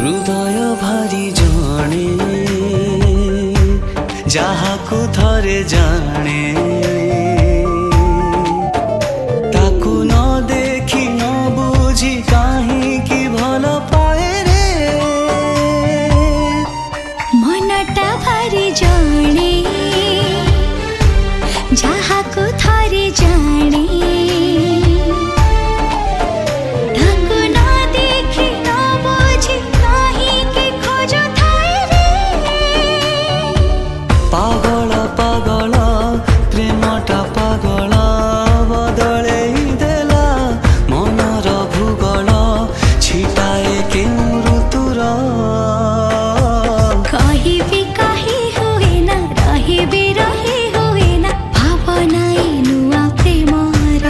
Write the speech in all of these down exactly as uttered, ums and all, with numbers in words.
हृदय भारी जाने जाहाकु थरे जाने ताकु न देखी न बुझी काहीं की भल पाए रे मनटा भारी जाने जाहाकु थरे जाने पागल पागल प्रेमटा पागल बदले देला मनर भूगोल छिटाए केउँ ऋतुर कहिबी कहि हुए ना रहिबी रहि हुए ना भावनाए नुआ प्रेमर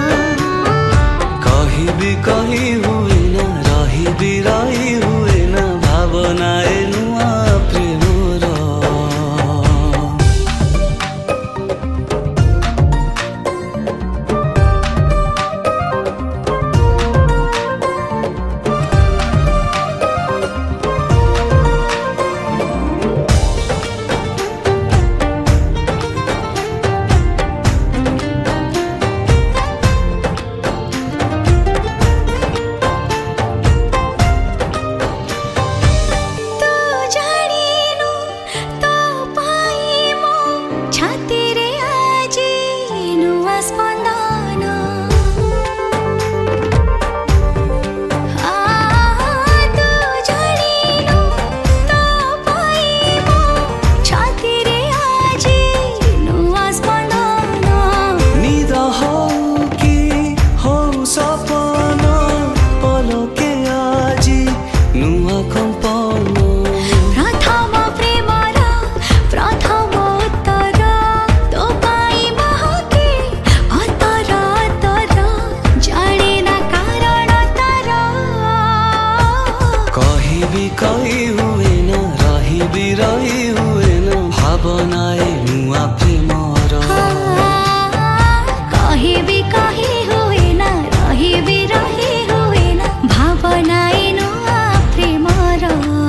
कहिबी कहि हुए ना रहिबी रहि हुए ना भावनाए नुआ प्रेमर कहि हुए ना रहिबी रहि हुए ना भावनाए नुआ प्रेमर कहिबी कहि हुए ना रहिबी रहि हुए ना भावनाए नुआ प्रेमर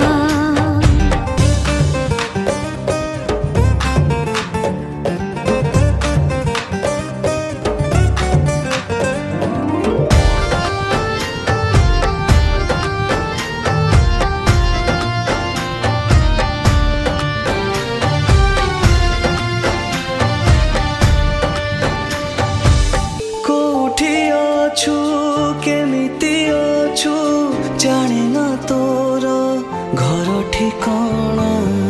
छु केमिति अछु जाने ना तोर घर ठिकाना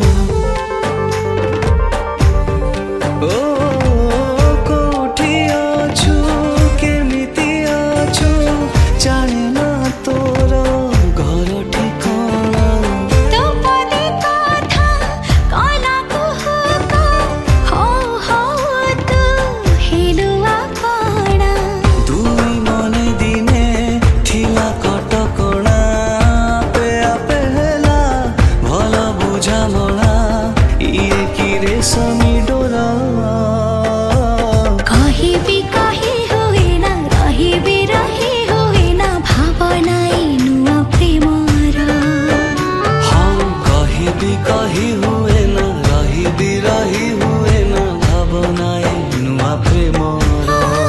ओ कोठी अछु केमिति अछु जाने ना तोर घर ठिकाना तो पदे कथा कला कुहुक हो हो तू हेलुआ कणा समी डोरा कहिबी कहि हुए ना रहिबी रहि हुए ना भावनाए नुआ प्रेमर हाँ कहिबी कहि हुए ना रहिबी रहि हुए ना भावनाए नुआ प्रेमर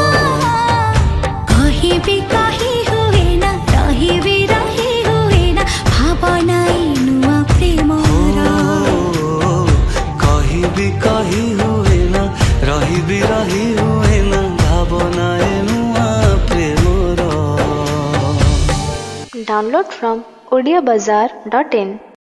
कहिबी कहि हुए ना रहिबी रहि हुए ना भावनाए नुआ प्रेमर कहिबी कहि हुए ना रहिबी रहि हुए ना भावनाए नुआ प्रेमर Download from audio bazaar dot in